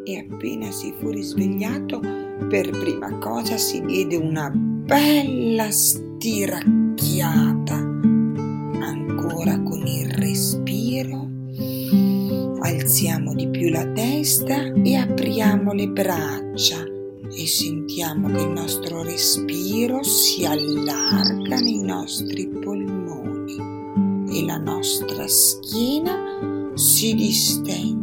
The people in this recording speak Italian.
e appena si fu risvegliato, per prima cosa si diede una bella stiracchiata. Ancora con il respiro alziamo di più la testa e apriamo le braccia e sentiamo che il nostro respiro si allarga nei nostri polmoni e la nostra schiena si distende.